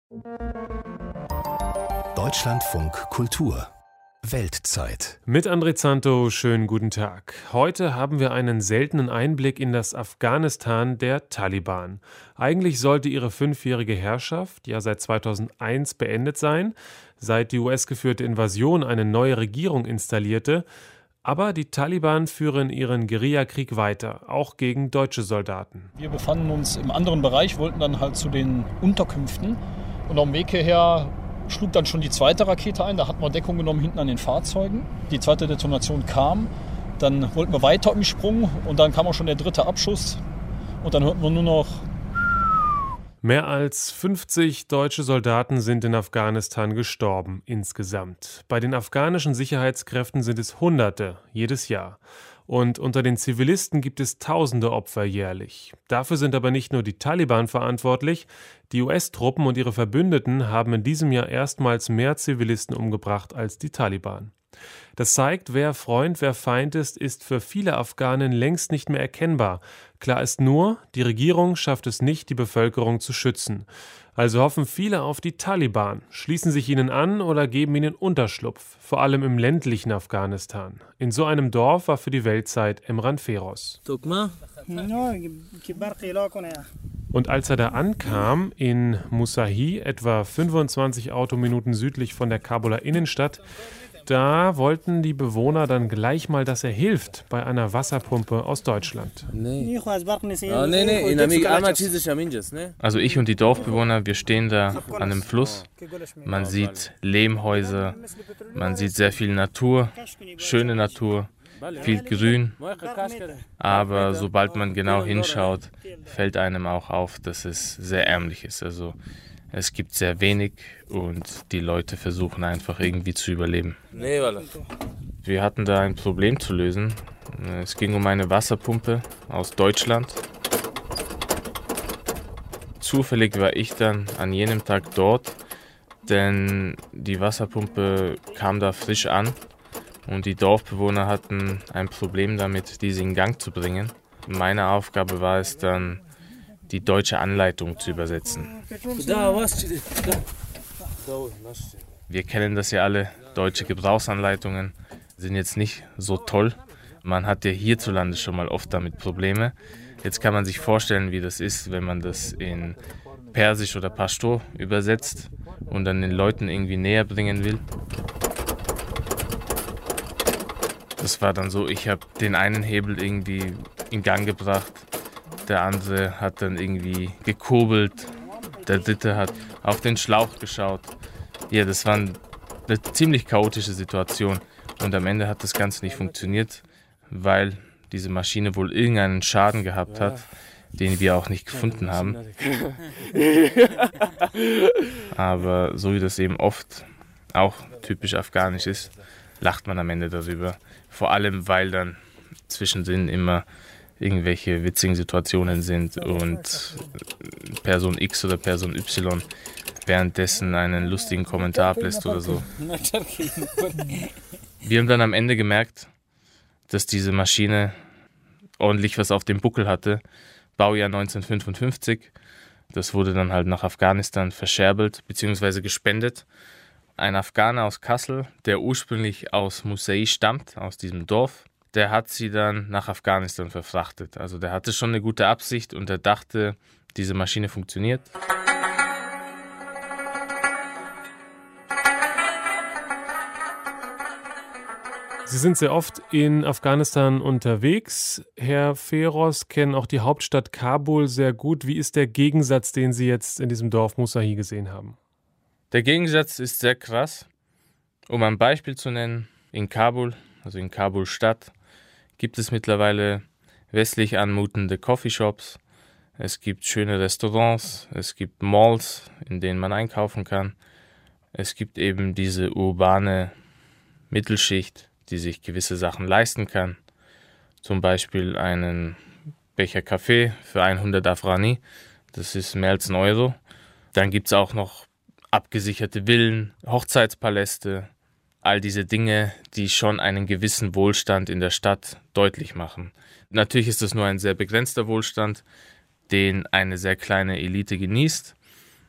Deutschlandfunk Kultur Weltzeit. Mit André Zanto, schönen guten Tag. Heute haben wir einen seltenen Einblick in das Afghanistan der Taliban. Eigentlich sollte ihre 5-jährige Herrschaft ja seit 2001 beendet sein, seit die US-geführte Invasion eine neue Regierung installierte. Aber die Taliban führen ihren Guerillakrieg weiter, auch gegen deutsche Soldaten. Wir befanden uns im anderen Bereich, wollten dann halt zu den Unterkünften. Und auf dem Weg hierher schlug dann schon die zweite Rakete ein. Da hatten wir Deckung genommen hinten an den Fahrzeugen. Die zweite Detonation kam. Dann wollten wir weiter im Sprung und dann kam auch schon der dritte Abschuss. Und dann hörten wir nur noch... Mehr als 50 deutsche Soldaten sind in Afghanistan gestorben insgesamt. Bei den afghanischen Sicherheitskräften sind es Hunderte jedes Jahr. Und unter den Zivilisten gibt es tausende Opfer jährlich. Dafür sind aber nicht nur die Taliban verantwortlich. Die US-Truppen und ihre Verbündeten haben in diesem Jahr erstmals mehr Zivilisten umgebracht als die Taliban. Das zeigt, wer Freund, wer Feind ist für viele Afghanen längst nicht mehr erkennbar. Klar ist nur, die Regierung schafft es nicht, die Bevölkerung zu schützen. Also hoffen viele auf die Taliban, schließen sich ihnen an oder geben ihnen Unterschlupf, vor allem im ländlichen Afghanistan. In so einem Dorf war für die Weltzeit Emran Feroz. Und als er da ankam, in Musahi, etwa 25 Autominuten südlich von der Kabuler Innenstadt, da wollten die Bewohner dann gleich mal, dass er hilft bei einer Wasserpumpe aus Deutschland. Also ich und die Dorfbewohner, wir stehen da an einem Fluss. Man sieht Lehmhäuser, man sieht sehr viel Natur, schöne Natur, viel Grün. Aber sobald man genau hinschaut, fällt einem auch auf, dass es sehr ärmlich ist. Also es gibt sehr wenig und die Leute versuchen einfach irgendwie zu überleben. Wir hatten da ein Problem zu lösen. Es ging um eine Wasserpumpe aus Deutschland. Zufällig war ich dann an jenem Tag dort, denn die Wasserpumpe kam da frisch an und die Dorfbewohner hatten ein Problem damit, diese in Gang zu bringen. Meine Aufgabe war es dann, die deutsche Anleitung zu übersetzen. Wir kennen das ja alle, deutsche Gebrauchsanleitungen sind jetzt nicht so toll. Man hat ja hierzulande schon mal oft damit Probleme. Jetzt kann man sich vorstellen, wie das ist, wenn man das in Persisch oder Pashto übersetzt und dann den Leuten irgendwie näher bringen will. Das war dann so, ich habe den einen Hebel irgendwie in Gang gebracht. Der andere hat dann irgendwie gekurbelt, der dritte hat auf den Schlauch geschaut. Ja, das war eine ziemlich chaotische Situation und am Ende hat das Ganze nicht funktioniert, weil diese Maschine wohl irgendeinen Schaden gehabt hat, den wir auch nicht gefunden haben. Aber so wie das eben oft auch typisch afghanisch ist, lacht man am Ende darüber. Vor allem, weil dann zwischendrin immer irgendwelche witzigen Situationen sind und Person X oder Person Y währenddessen einen lustigen Kommentar ablässt oder so. Wir haben dann am Ende gemerkt, dass diese Maschine ordentlich was auf dem Buckel hatte. Baujahr 1955. Das wurde dann halt nach Afghanistan verscherbelt bzw. gespendet. Ein Afghaner aus Kassel, der ursprünglich aus Musei stammt, aus diesem Dorf, der hat sie dann nach Afghanistan verfrachtet. Also der hatte schon eine gute Absicht und er dachte, diese Maschine funktioniert. Sie sind sehr oft in Afghanistan unterwegs. Herr Feroz, kennen auch die Hauptstadt Kabul sehr gut. Wie ist der Gegensatz, den Sie jetzt in diesem Dorf Musahi gesehen haben? Der Gegensatz ist sehr krass. Um ein Beispiel zu nennen, in Kabul, also in Kabul-Stadt, gibt es mittlerweile westlich anmutende Coffeeshops. Es gibt schöne Restaurants, es gibt Malls, in denen man einkaufen kann. Es gibt eben diese urbane Mittelschicht, die sich gewisse Sachen leisten kann. Zum Beispiel einen Becher Kaffee für 100 Afghani, das ist mehr als 1 Euro. Dann gibt es auch noch abgesicherte Villen, Hochzeitspaläste, all diese Dinge, die schon einen gewissen Wohlstand in der Stadt deutlich machen. Natürlich ist das nur ein sehr begrenzter Wohlstand, den eine sehr kleine Elite genießt,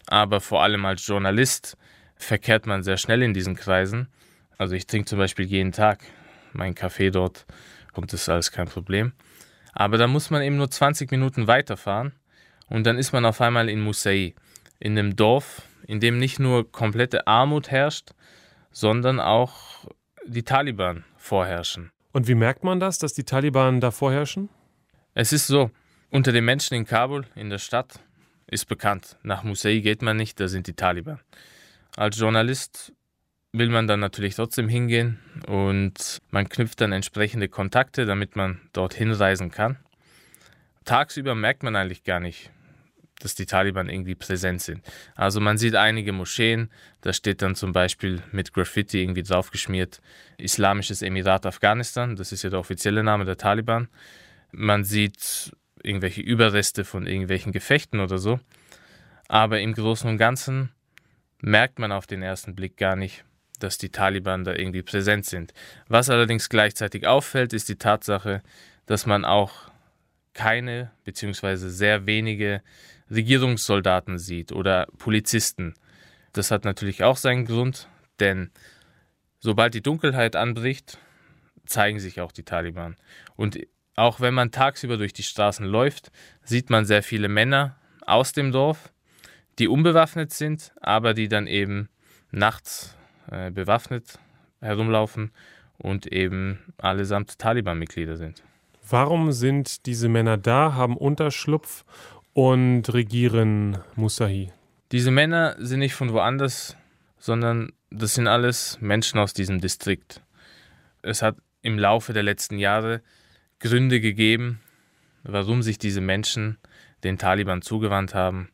aber vor allem als Journalist verkehrt man sehr schnell in diesen Kreisen. Also ich trinke zum Beispiel jeden Tag meinen Kaffee dort und das ist alles kein Problem. Aber da muss man eben nur 20 Minuten weiterfahren und dann ist man auf einmal in Musei, in einem Dorf, in dem nicht nur komplette Armut herrscht, sondern auch die Taliban vorherrschen. Und wie merkt man das, dass die Taliban da vorherrschen? Es ist so, unter den Menschen in Kabul, in der Stadt, ist bekannt, nach Musei geht man nicht, da sind die Taliban. Als Journalist will man dann natürlich trotzdem hingehen und man knüpft dann entsprechende Kontakte, damit man dorthin reisen kann. Tagsüber merkt man eigentlich gar nicht, dass die Taliban irgendwie präsent sind. Also man sieht einige Moscheen, da steht dann zum Beispiel mit Graffiti irgendwie draufgeschmiert Islamisches Emirat Afghanistan, das ist ja der offizielle Name der Taliban. Man sieht irgendwelche Überreste von irgendwelchen Gefechten oder so, aber im Großen und Ganzen merkt man auf den ersten Blick gar nicht, dass die Taliban da irgendwie präsent sind. Was allerdings gleichzeitig auffällt, ist die Tatsache, dass man auch keine bzw. sehr wenige Regierungssoldaten sieht oder Polizisten. Das hat natürlich auch seinen Grund, denn sobald die Dunkelheit anbricht, zeigen sich auch die Taliban. Und auch wenn man tagsüber durch die Straßen läuft, sieht man sehr viele Männer aus dem Dorf, die unbewaffnet sind, aber die dann eben nachts bewaffnet herumlaufen und eben allesamt Taliban-Mitglieder sind. Warum sind diese Männer da, haben Unterschlupf und regieren Musai? Diese Männer sind nicht von woanders, sondern das sind alles Menschen aus diesem Distrikt. Es hat im Laufe der letzten Jahre Gründe gegeben, warum sich diese Menschen den Taliban zugewandt haben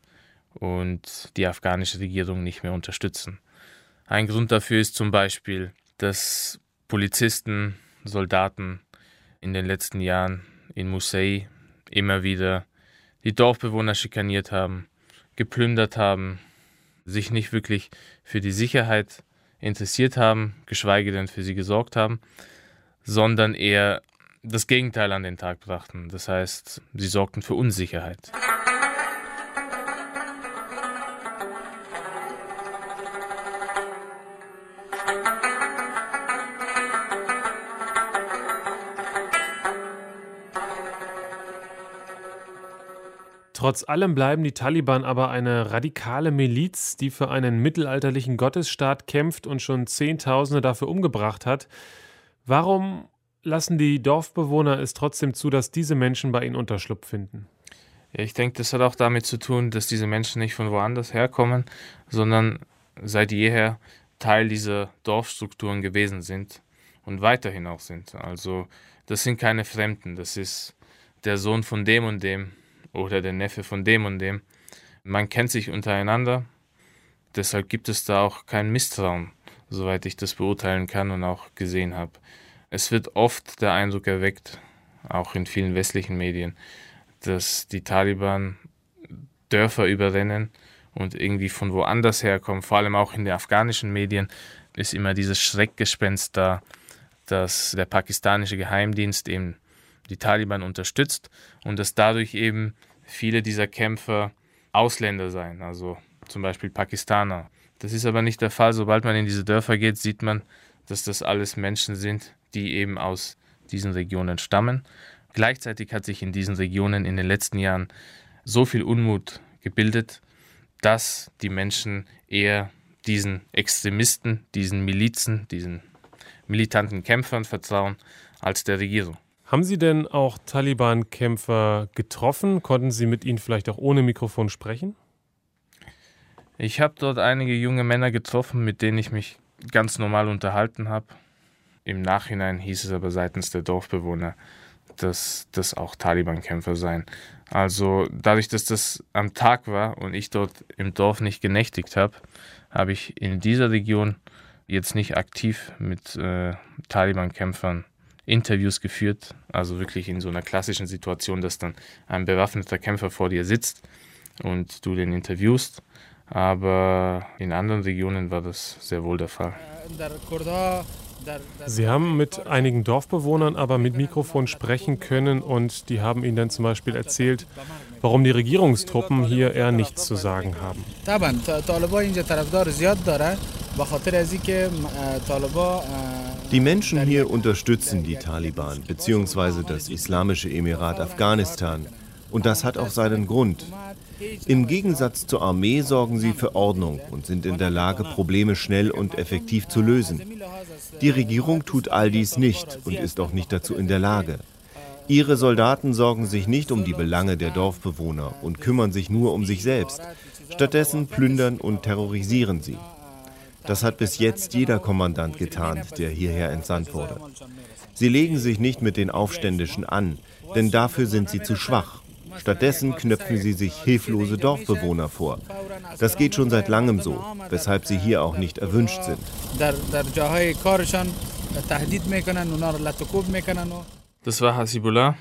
und die afghanische Regierung nicht mehr unterstützen. Ein Grund dafür ist zum Beispiel, dass Polizisten, Soldaten in den letzten Jahren in Musai immer wieder die Dorfbewohner schikaniert haben, geplündert haben, sich nicht wirklich für die Sicherheit interessiert haben, geschweige denn für sie gesorgt haben, sondern eher das Gegenteil an den Tag brachten. Das heißt, sie sorgten für Unsicherheit. Trotz allem bleiben die Taliban aber eine radikale Miliz, die für einen mittelalterlichen Gottesstaat kämpft und schon Zehntausende dafür umgebracht hat. Warum lassen die Dorfbewohner es trotzdem zu, dass diese Menschen bei ihnen Unterschlupf finden? Ja, ich denke, das hat auch damit zu tun, dass diese Menschen nicht von woanders herkommen, sondern seit jeher Teil dieser Dorfstrukturen gewesen sind und weiterhin auch sind. Also das sind keine Fremden, das ist der Sohn von dem und dem oder der Neffe von dem und dem. Man kennt sich untereinander, deshalb gibt es da auch kein Misstrauen, soweit ich das beurteilen kann und auch gesehen habe. Es wird oft der Eindruck erweckt, auch in vielen westlichen Medien, dass die Taliban Dörfer überrennen und irgendwie von woanders herkommen. Vor allem auch in den afghanischen Medien ist immer dieses Schreckgespenst da, dass der pakistanische Geheimdienst eben die Taliban unterstützt und dass dadurch eben viele dieser Kämpfer Ausländer seien, also zum Beispiel Pakistaner. Das ist aber nicht der Fall. Sobald man in diese Dörfer geht, sieht man, dass das alles Menschen sind, die eben aus diesen Regionen stammen. Gleichzeitig hat sich in diesen Regionen in den letzten Jahren so viel Unmut gebildet, dass die Menschen eher diesen Extremisten, diesen Milizen, diesen militanten Kämpfern vertrauen, als der Regierung. Haben Sie denn auch Taliban-Kämpfer getroffen? Konnten Sie mit ihnen vielleicht auch ohne Mikrofon sprechen? Ich habe dort einige junge Männer getroffen, mit denen ich mich ganz normal unterhalten habe. Im Nachhinein hieß es aber seitens der Dorfbewohner, dass das auch Taliban-Kämpfer seien. Also dadurch, dass das am Tag war und ich dort im Dorf nicht genächtigt habe, habe ich in dieser Region jetzt nicht aktiv mit Taliban-Kämpfern Interviews geführt, also wirklich in so einer klassischen Situation, dass dann ein bewaffneter Kämpfer vor dir sitzt und du den interviewst. Aber in anderen Regionen war das sehr wohl der Fall. Sie haben mit einigen Dorfbewohnern aber mit Mikrofon sprechen können und die haben Ihnen dann zum Beispiel erzählt, warum die Regierungstruppen hier eher nichts zu sagen haben. Die Menschen hier unterstützen die Taliban bzw. das Islamische Emirat Afghanistan. Und das hat auch seinen Grund. Im Gegensatz zur Armee sorgen sie für Ordnung und sind in der Lage, Probleme schnell und effektiv zu lösen. Die Regierung tut all dies nicht und ist auch nicht dazu in der Lage. Ihre Soldaten sorgen sich nicht um die Belange der Dorfbewohner und kümmern sich nur um sich selbst. Stattdessen plündern und terrorisieren sie. Das hat bis jetzt jeder Kommandant getan, der hierher entsandt wurde. Sie legen sich nicht mit den Aufständischen an, denn dafür sind sie zu schwach. Stattdessen knöpfen sie sich hilflose Dorfbewohner vor. Das geht schon seit langem so, weshalb sie hier auch nicht erwünscht sind. Das war Hasibullah,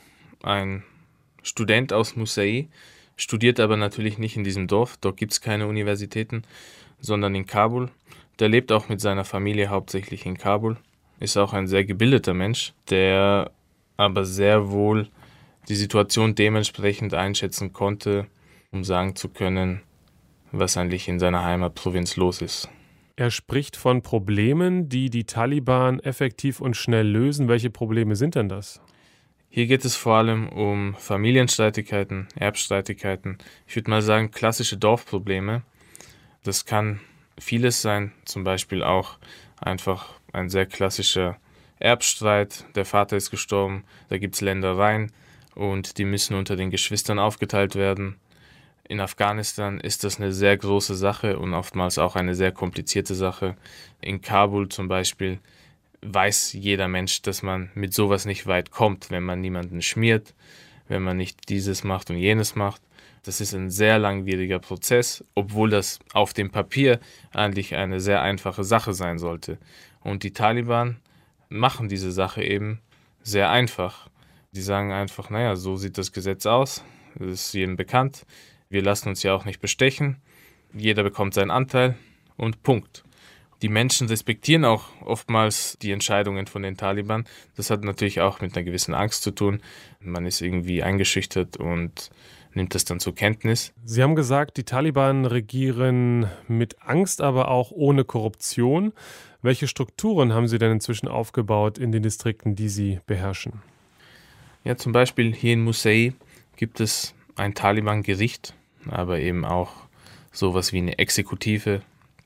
ein Student aus Musei, studiert aber natürlich nicht in diesem Dorf. Dort gibt es keine Universitäten, sondern in Kabul. Der lebt auch mit seiner Familie hauptsächlich in Kabul. Ist auch ein sehr gebildeter Mensch, der aber sehr wohl die Situation dementsprechend einschätzen konnte, um sagen zu können, was eigentlich in seiner Heimatprovinz los ist. Er spricht von Problemen, die die Taliban effektiv und schnell lösen. Welche Probleme sind denn das? Hier geht es vor allem um Familienstreitigkeiten, Erbstreitigkeiten. Ich würde mal sagen, klassische Dorfprobleme. Das kann vieles sein, zum Beispiel auch einfach ein sehr klassischer Erbstreit. Der Vater ist gestorben, da gibt es Ländereien und die müssen unter den Geschwistern aufgeteilt werden. In Afghanistan ist das eine sehr große Sache und oftmals auch eine sehr komplizierte Sache. In Kabul zum Beispiel weiß jeder Mensch, dass man mit sowas nicht weit kommt, wenn man niemanden schmiert, wenn man nicht dieses macht und jenes macht. Das ist ein sehr langwieriger Prozess, obwohl das auf dem Papier eigentlich eine sehr einfache Sache sein sollte. Und die Taliban machen diese Sache eben sehr einfach. Die sagen einfach, naja, so sieht das Gesetz aus, das ist jedem bekannt. Wir lassen uns ja auch nicht bestechen. Jeder bekommt seinen Anteil und Punkt. Die Menschen respektieren auch oftmals die Entscheidungen von den Taliban. Das hat natürlich auch mit einer gewissen Angst zu tun. Man ist irgendwie eingeschüchtert und nimmt das dann zur Kenntnis. Sie haben gesagt, die Taliban regieren mit Angst, aber auch ohne Korruption. Welche Strukturen haben Sie denn inzwischen aufgebaut in den Distrikten, die Sie beherrschen? Ja, zum Beispiel hier in Musei gibt es ein Taliban-Gericht, aber eben auch sowas wie eine Exekutive.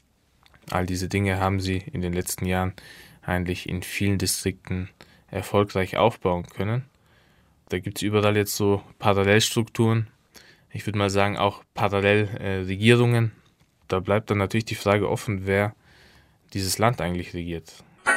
All diese Dinge haben sie in den letzten Jahren eigentlich in vielen Distrikten erfolgreich aufbauen können. Da gibt es überall jetzt so Parallelstrukturen. Ich würde mal sagen auch Parallelregierungen. Da bleibt dann natürlich die Frage offen, wer dieses Land eigentlich regiert.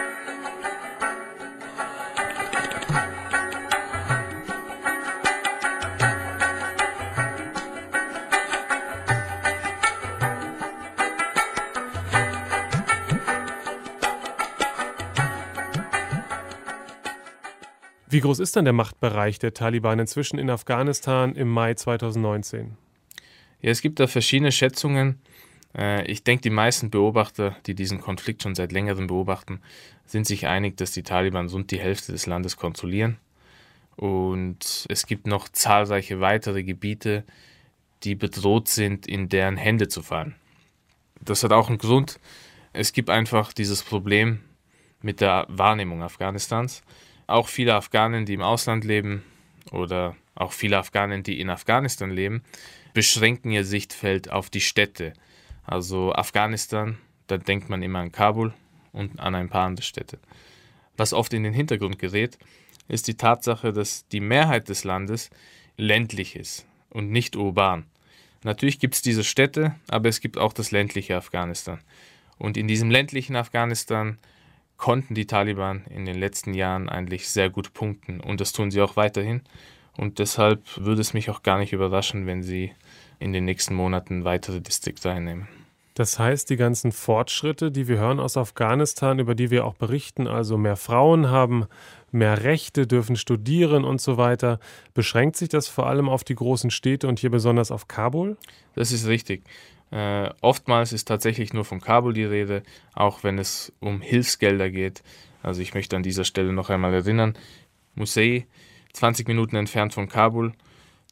Wie groß ist denn der Machtbereich der Taliban inzwischen in Afghanistan im Mai 2019? Ja, es gibt da verschiedene Schätzungen. Ich denke, die meisten Beobachter, die diesen Konflikt schon seit längerem beobachten, sind sich einig, dass die Taliban rund die Hälfte des Landes kontrollieren. Und es gibt noch zahlreiche weitere Gebiete, die bedroht sind, in deren Hände zu fallen. Das hat auch einen Grund. Es gibt einfach dieses Problem mit der Wahrnehmung Afghanistans. Auch viele Afghanen, die im Ausland leben oder auch viele Afghanen, die in Afghanistan leben, beschränken ihr Sichtfeld auf die Städte. Also Afghanistan, da denkt man immer an Kabul und an ein paar andere Städte. Was oft in den Hintergrund gerät, ist die Tatsache, dass die Mehrheit des Landes ländlich ist und nicht urban. Natürlich gibt es diese Städte, aber es gibt auch das ländliche Afghanistan. Und in diesem ländlichen Afghanistan konnten die Taliban in den letzten Jahren eigentlich sehr gut punkten und das tun sie auch weiterhin. Und deshalb würde es mich auch gar nicht überraschen, wenn sie in den nächsten Monaten weitere Distrikte einnehmen. Das heißt, die ganzen Fortschritte, die wir hören aus Afghanistan, über die wir auch berichten, also mehr Frauen haben, mehr Rechte, dürfen studieren und so weiter, beschränkt sich das vor allem auf die großen Städte und hier besonders auf Kabul? Das ist richtig. Oftmals ist tatsächlich nur von Kabul die Rede, auch wenn es um Hilfsgelder geht. Also ich möchte an dieser Stelle noch einmal erinnern, Musei, 20 Minuten entfernt von Kabul,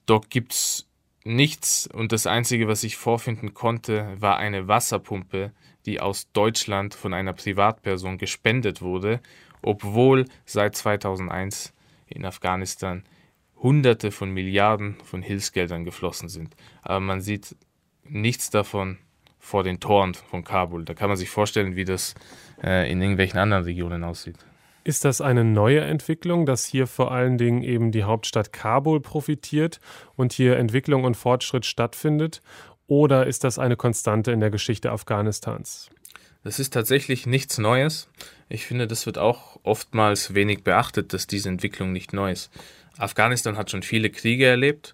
Dort gibt es nichts und das Einzige, was ich vorfinden konnte, war eine Wasserpumpe, die aus Deutschland von einer Privatperson gespendet wurde, obwohl seit 2001 in Afghanistan Hunderte von Milliarden von Hilfsgeldern geflossen sind. Aber man sieht nichts davon vor den Toren von Kabul. Da kann man sich vorstellen, wie das in irgendwelchen anderen Regionen aussieht. Ist das eine neue Entwicklung, dass hier vor allen Dingen eben die Hauptstadt Kabul profitiert und hier Entwicklung und Fortschritt stattfindet? Oder ist das eine Konstante in der Geschichte Afghanistans? Das ist tatsächlich nichts Neues. Ich finde, das wird auch oftmals wenig beachtet, dass diese Entwicklung nicht neu ist. Afghanistan hat schon viele Kriege erlebt.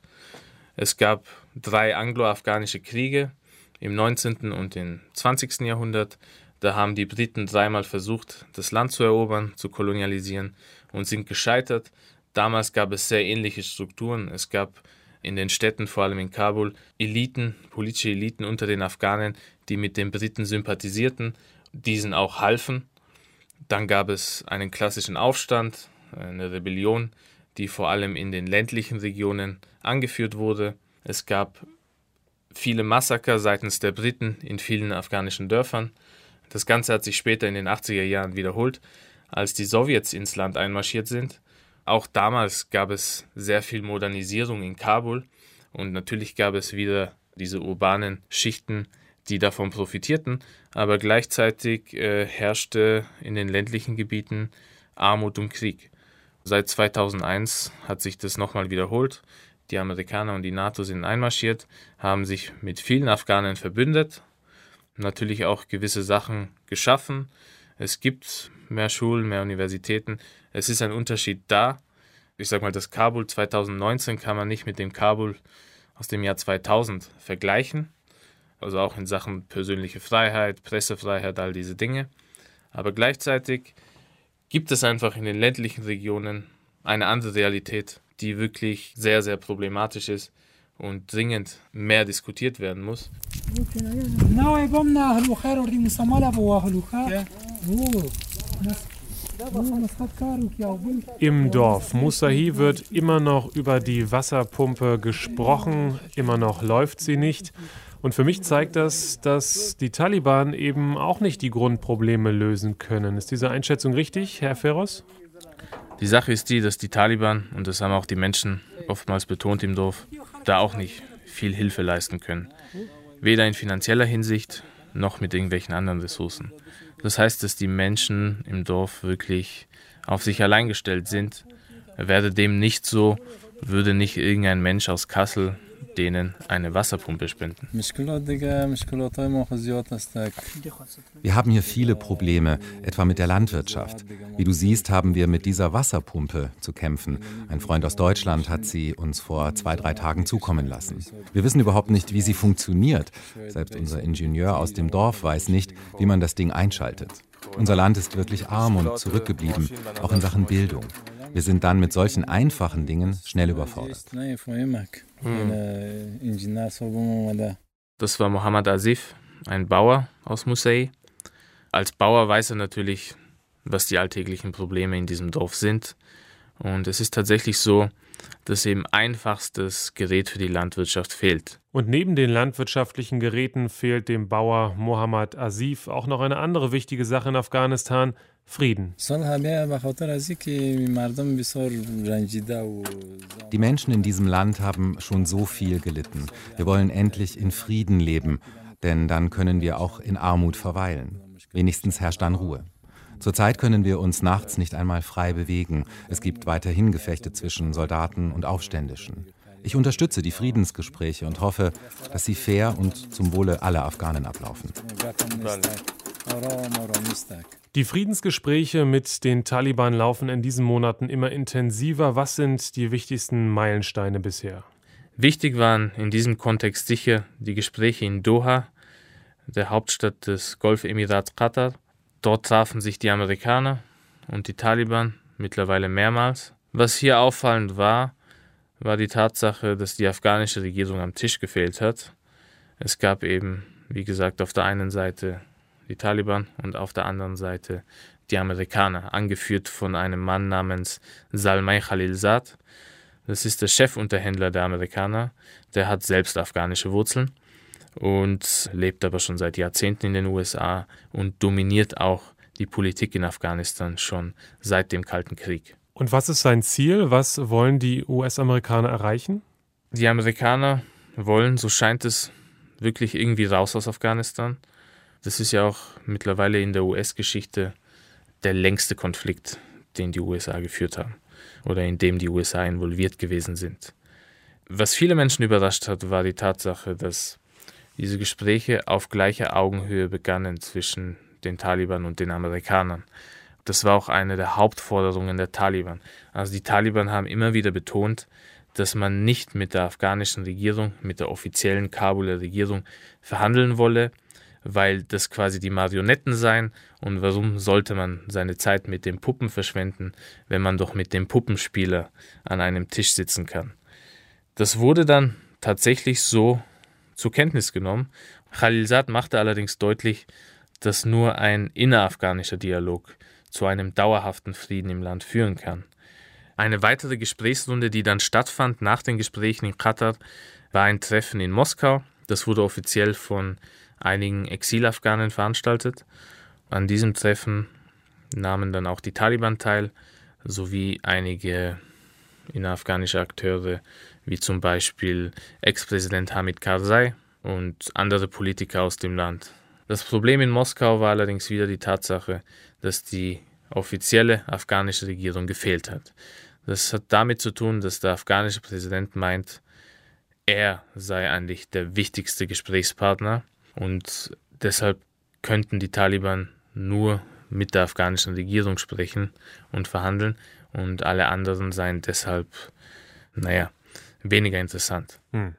Es gab 3 anglo-afghanische Kriege im 19. und im 20. Jahrhundert. Da haben die Briten 3-mal versucht, das Land zu erobern, zu kolonialisieren und sind gescheitert. Damals gab es sehr ähnliche Strukturen. Es gab in den Städten, vor allem in Kabul, Eliten, politische Eliten unter den Afghanen, die mit den Briten sympathisierten, diesen auch halfen. Dann gab es einen klassischen Aufstand, eine Rebellion, die vor allem in den ländlichen Regionen angeführt wurde. Es gab viele Massaker seitens der Briten in vielen afghanischen Dörfern. Das Ganze hat sich später in den 80er Jahren wiederholt, als die Sowjets ins Land einmarschiert sind. Auch damals gab es sehr viel Modernisierung in Kabul und natürlich gab es wieder diese urbanen Schichten, die davon profitierten, aber gleichzeitig herrschte in den ländlichen Gebieten Armut und Krieg. Seit 2001 hat sich das nochmal wiederholt. Die Amerikaner und die NATO sind einmarschiert, haben sich mit vielen Afghanen verbündet, natürlich auch gewisse Sachen geschaffen. Es gibt mehr Schulen, mehr Universitäten. Es ist ein Unterschied da. Ich sage mal, das Kabul 2019 kann man nicht mit dem Kabul aus dem Jahr 2000 vergleichen. Also auch in Sachen persönliche Freiheit, Pressefreiheit, all diese Dinge. Aber gleichzeitig gibt es einfach in den ländlichen Regionen eine andere Realität, die wirklich sehr, sehr problematisch ist und dringend mehr diskutiert werden muss. Im Dorf Musahi wird immer noch über die Wasserpumpe gesprochen, immer noch läuft sie nicht. Und für mich zeigt das, dass die Taliban eben auch nicht die Grundprobleme lösen können. Ist diese Einschätzung richtig, Herr Feroz? Die Sache ist die, dass die Taliban, und das haben auch die Menschen oftmals betont im Dorf, da auch nicht viel Hilfe leisten können. Weder in finanzieller Hinsicht, noch mit irgendwelchen anderen Ressourcen. Das heißt, dass die Menschen im Dorf wirklich auf sich allein gestellt sind. Wäre dem nicht so, würde nicht irgendein Mensch aus Kassel denen eine Wasserpumpe spenden. Wir haben hier viele Probleme, etwa mit der Landwirtschaft. Wie du siehst, haben wir mit dieser Wasserpumpe zu kämpfen. Ein Freund aus Deutschland hat sie uns vor 2-3 Tagen zukommen lassen. Wir wissen überhaupt nicht, wie sie funktioniert. Selbst unser Ingenieur aus dem Dorf weiß nicht, wie man das Ding einschaltet. Unser Land ist wirklich arm und zurückgeblieben, auch in Sachen Bildung. Wir sind dann mit solchen einfachen Dingen schnell überfordert. Das war Mohammad Asif, ein Bauer aus Musayi. Als Bauer weiß er natürlich, was die alltäglichen Probleme in diesem Dorf sind. Und es ist tatsächlich so, dass eben einfachstes Gerät für die Landwirtschaft fehlt. Und neben den landwirtschaftlichen Geräten fehlt dem Bauer Mohammad Asif auch noch eine andere wichtige Sache in Afghanistan: Frieden. Die Menschen in diesem Land haben schon so viel gelitten. Wir wollen endlich in Frieden leben, denn dann können wir auch in Armut verweilen. Wenigstens herrscht dann Ruhe. Zurzeit können wir uns nachts nicht einmal frei bewegen. Es gibt weiterhin Gefechte zwischen Soldaten und Aufständischen. Ich unterstütze die Friedensgespräche und hoffe, dass sie fair und zum Wohle aller Afghanen ablaufen. Die Friedensgespräche mit den Taliban laufen in diesen Monaten immer intensiver. Was sind die wichtigsten Meilensteine bisher? Wichtig waren in diesem Kontext sicher die Gespräche in Doha, der Hauptstadt des Golfemirats Katar. Dort trafen sich die Amerikaner und die Taliban mittlerweile mehrmals. Was hier auffallend war die Tatsache, dass die afghanische Regierung am Tisch gefehlt hat. Es gab eben, wie gesagt, auf der einen Seite die Taliban und auf der anderen Seite die Amerikaner, angeführt von einem Mann namens Zalmay Khalilzad. Das ist der Chefunterhändler der Amerikaner. Der hat selbst afghanische Wurzeln und lebt aber schon seit Jahrzehnten in den USA und dominiert auch die Politik in Afghanistan schon seit dem Kalten Krieg. Und was ist sein Ziel? Was wollen die US-Amerikaner erreichen? Die Amerikaner wollen, so scheint es, wirklich irgendwie raus aus Afghanistan. Das ist ja auch mittlerweile in der US-Geschichte der längste Konflikt, den die USA geführt haben oder in dem die USA involviert gewesen sind. Was viele Menschen überrascht hat, war die Tatsache, dass diese Gespräche auf gleicher Augenhöhe begannen zwischen den Taliban und den Amerikanern. Das war auch eine der Hauptforderungen der Taliban. Also die Taliban haben immer wieder betont, dass man nicht mit der afghanischen Regierung, mit der offiziellen Kabuler Regierung verhandeln wolle, weil das quasi die Marionetten seien und warum sollte man seine Zeit mit den Puppen verschwenden, wenn man doch mit dem Puppenspieler an einem Tisch sitzen kann. Das wurde dann tatsächlich so zur Kenntnis genommen. Khalilzad machte allerdings deutlich, dass nur ein innerafghanischer Dialog zu einem dauerhaften Frieden im Land führen kann. Eine weitere Gesprächsrunde, die dann stattfand nach den Gesprächen in Katar, war ein Treffen in Moskau. Das wurde offiziell von einigen Exilafghanen veranstaltet. An diesem Treffen nahmen dann auch die Taliban teil, sowie einige innerafghanische Akteure, wie zum Beispiel Ex-Präsident Hamid Karzai und andere Politiker aus dem Land. Das Problem in Moskau war allerdings wieder die Tatsache, dass die offizielle afghanische Regierung gefehlt hat. Das hat damit zu tun, dass der afghanische Präsident meint, er sei eigentlich der wichtigste Gesprächspartner und deshalb könnten die Taliban nur mit der afghanischen Regierung sprechen und verhandeln und alle anderen seien deshalb, weniger interessant.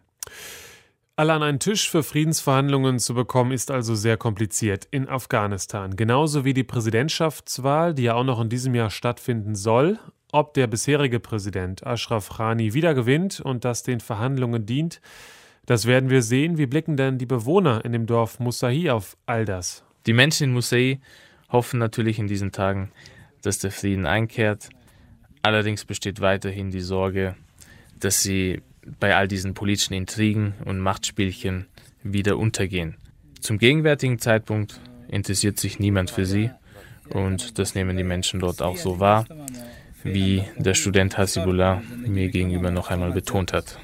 Alle an einen Tisch für Friedensverhandlungen zu bekommen, ist also sehr kompliziert in Afghanistan. Genauso wie die Präsidentschaftswahl, die ja auch noch in diesem Jahr stattfinden soll. Ob der bisherige Präsident Ashraf Ghani wieder gewinnt und das den Verhandlungen dient, das werden wir sehen. Wie blicken denn die Bewohner in dem Dorf Musahi auf all das? Die Menschen in Musahi hoffen natürlich in diesen Tagen, dass der Frieden einkehrt. Allerdings besteht weiterhin die Sorge, dass sie bei all diesen politischen Intrigen und Machtspielchen wieder untergehen. Zum gegenwärtigen Zeitpunkt interessiert sich niemand für sie und das nehmen die Menschen dort auch so wahr, wie der Student Hasibullah mir gegenüber noch einmal betont hat.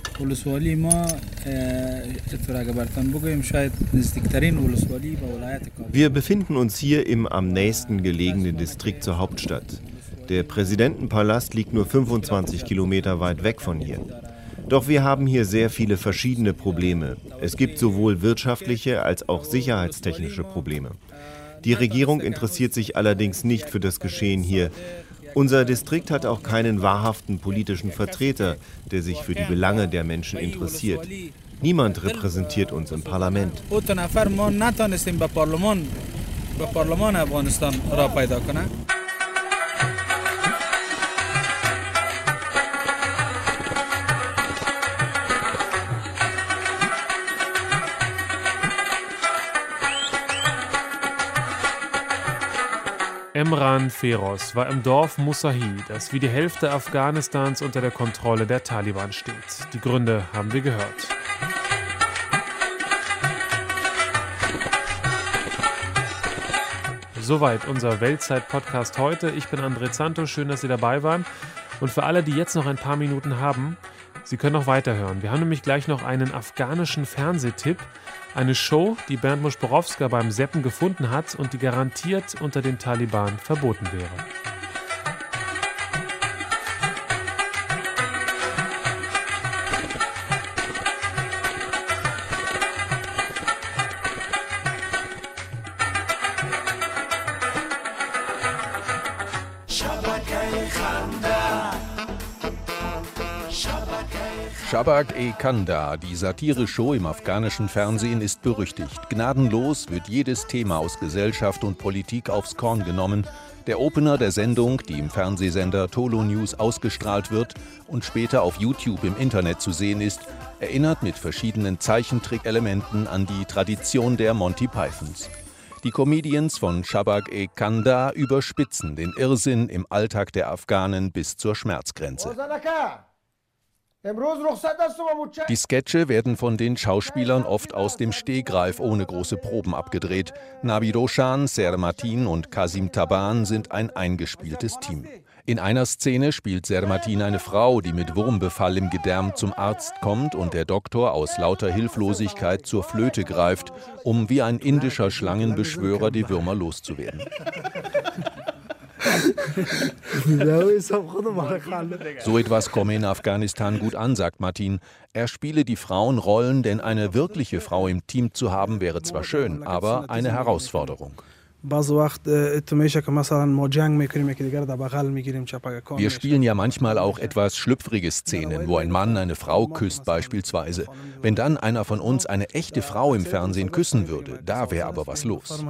Wir befinden uns hier im am nächsten gelegenen Distrikt zur Hauptstadt. Der Präsidentenpalast liegt nur 25 Kilometer weit weg von hier. Doch wir haben hier sehr viele verschiedene Probleme. Es gibt sowohl wirtschaftliche als auch sicherheitstechnische Probleme. Die Regierung interessiert sich allerdings nicht für das Geschehen hier. Unser Distrikt hat auch keinen wahrhaften politischen Vertreter, der sich für die Belange der Menschen interessiert. Niemand repräsentiert uns im Parlament. Emran Feroz war im Dorf Musahi, das wie die Hälfte Afghanistans unter der Kontrolle der Taliban steht. Die Gründe haben wir gehört. Soweit unser Weltzeit-Podcast heute. Ich bin André Zanto, schön, dass Sie dabei waren. Und für alle, die jetzt noch ein paar Minuten haben, Sie können noch weiterhören. Wir haben nämlich gleich noch einen afghanischen Fernsehtipp. Eine Show, die Bernd Muschborowska beim Seppen gefunden hat und die garantiert unter den Taliban verboten wäre. Shabak-e-Khandar, die Satire-Show im afghanischen Fernsehen, ist berüchtigt. Gnadenlos wird jedes Thema aus Gesellschaft und Politik aufs Korn genommen. Der Opener der Sendung, die im Fernsehsender Tolo News ausgestrahlt wird und später auf YouTube im Internet zu sehen ist, erinnert mit verschiedenen Zeichentrick-Elementen an die Tradition der Monty Pythons. Die Comedians von Shabak-e-Khandar überspitzen den Irrsinn im Alltag der Afghanen bis zur Schmerzgrenze. Die Sketche werden von den Schauspielern oft aus dem Stegreif ohne große Proben abgedreht. Nabi Roshan, Ser Matin und Kazim Taban sind ein eingespieltes Team. In einer Szene spielt Ser Matin eine Frau, die mit Wurmbefall im Gedärm zum Arzt kommt und der Doktor aus lauter Hilflosigkeit zur Flöte greift, um wie ein indischer Schlangenbeschwörer die Würmer loszuwerden. So etwas komme in Afghanistan gut an, sagt Martin. Er spiele die Frauenrollen, denn eine wirkliche Frau im Team zu haben, wäre zwar schön, aber eine Herausforderung. Wir spielen ja manchmal auch etwas schlüpfrige Szenen, wo ein Mann eine Frau küsst beispielsweise. Wenn dann einer von uns eine echte Frau im Fernsehen küssen würde, da wäre aber was los.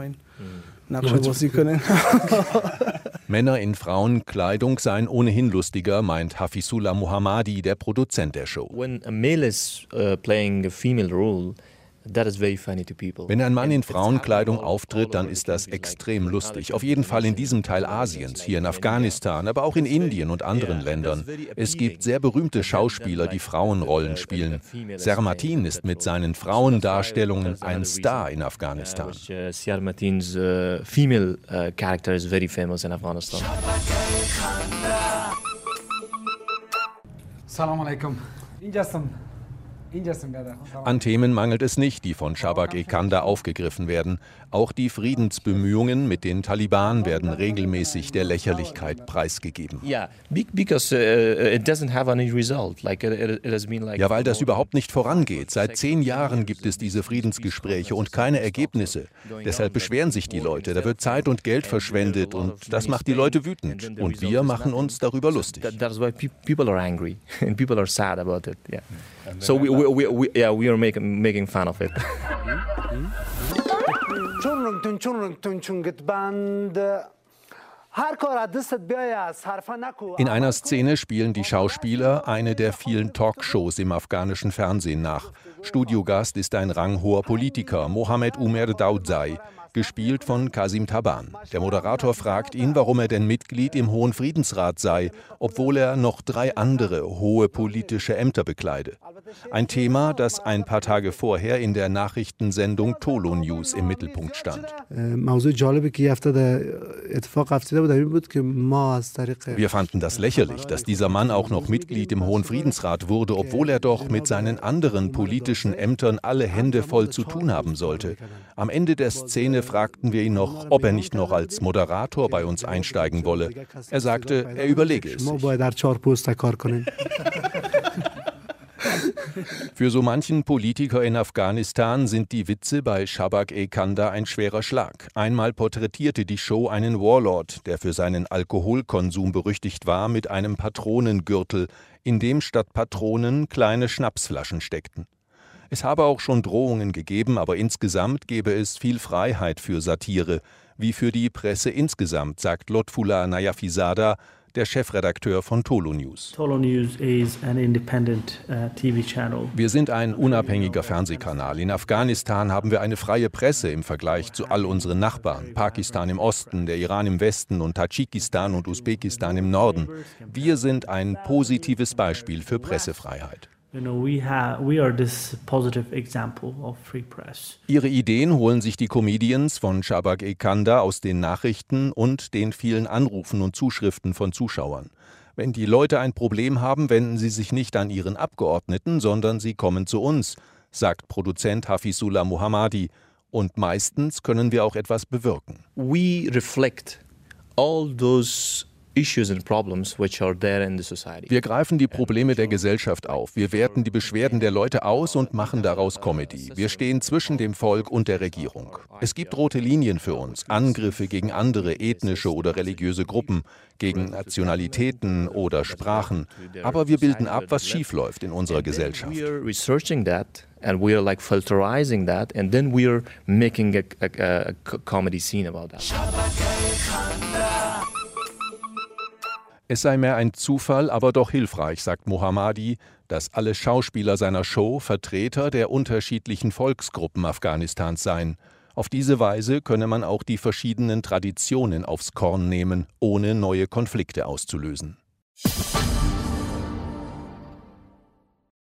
Männer in Frauenkleidung seien ohnehin lustiger, meint Hafizullah Mohammadi, der Produzent der Show. When a male is playing a female role, that is very funny to people. Wenn ein Mann in Frauenkleidung auftritt, dann ist das extrem lustig. Auf jeden Fall in diesem Teil Asiens, hier in Afghanistan, aber auch in Indien und anderen Ländern. Es gibt sehr berühmte Schauspieler, die Frauenrollen spielen. Ser Matin ist mit seinen Frauendarstellungen ein Star in Afghanistan. Ser Matins female character is very famous in Afghanistan. Assalamu alaikum. An Themen mangelt es nicht, die von Shabak-e-Kanda aufgegriffen werden. Auch die Friedensbemühungen mit den Taliban werden regelmäßig der Lächerlichkeit preisgegeben. Ja, weil das überhaupt nicht vorangeht. Seit 10 Jahren gibt es diese Friedensgespräche und keine Ergebnisse. Deshalb beschweren sich die Leute. Da wird Zeit und Geld verschwendet und das macht die Leute wütend. Und wir machen uns darüber lustig. That's why people are angry and people are sad about it. Yeah. So we are making fun of it. In einer Szene spielen die Schauspieler eine der vielen Talkshows im afghanischen Fernsehen nach. Studiogast ist ein ranghoher Politiker, Mohammed Umer Daudzai, gespielt von Kazim Taban. Der Moderator fragt ihn, warum er denn Mitglied im Hohen Friedensrat sei, obwohl er noch 3 andere hohe politische Ämter bekleide. Ein Thema, das ein paar Tage vorher in der Nachrichtensendung Tolo News im Mittelpunkt stand. Wir fanden das lächerlich, dass dieser Mann auch noch Mitglied im Hohen Friedensrat wurde, obwohl er doch mit seinen anderen politischen Ämtern alle Hände voll zu tun haben sollte. Am Ende der Szene fragten wir ihn noch, ob er nicht noch als Moderator bei uns einsteigen wolle. Er sagte, er überlege es sich. Für so manchen Politiker in Afghanistan sind die Witze bei Shabak-e-Kanda ein schwerer Schlag. Einmal porträtierte die Show einen Warlord, der für seinen Alkoholkonsum berüchtigt war, mit einem Patronengürtel, in dem statt Patronen kleine Schnapsflaschen steckten. Es habe auch schon Drohungen gegeben, aber insgesamt gebe es viel Freiheit für Satire, wie für die Presse insgesamt, sagt Lotfullah Nayafizada, der Chefredakteur von Tolo News. Tolo News is an independent TV channel. Wir sind ein unabhängiger Fernsehkanal. In Afghanistan haben wir eine freie Presse im Vergleich zu all unseren Nachbarn. Pakistan im Osten, der Iran im Westen und Tadschikistan und Usbekistan im Norden. Wir sind ein positives Beispiel für Pressefreiheit. We are this positive example of free press. Ihre Ideen holen sich die Comedians von Shabak-e-Kanda aus den Nachrichten und den vielen Anrufen und Zuschriften von Zuschauern. Wenn die Leute ein Problem haben, wenden sie sich nicht an ihren Abgeordneten, sondern sie kommen zu uns, sagt Produzent Hafizullah Mohammadi. Und meistens können wir auch etwas bewirken. We reflect all those issues and problems which are there in the society. Wir greifen die Probleme der Gesellschaft auf. Wir werten die Beschwerden der Leute aus und machen daraus Comedy. Wir stehen zwischen dem Volk und der Regierung. Es gibt rote Linien für uns, Angriffe gegen andere ethnische oder religiöse Gruppen, gegen Nationalitäten oder Sprachen. Aber wir bilden ab, was schiefläuft in unserer Gesellschaft. We are researching that and we are like filterizing that and then we are making a comedy scene about that. Es sei mehr ein Zufall, aber doch hilfreich, sagt Mohammadi, dass alle Schauspieler seiner Show Vertreter der unterschiedlichen Volksgruppen Afghanistans seien. Auf diese Weise könne man auch die verschiedenen Traditionen aufs Korn nehmen, ohne neue Konflikte auszulösen.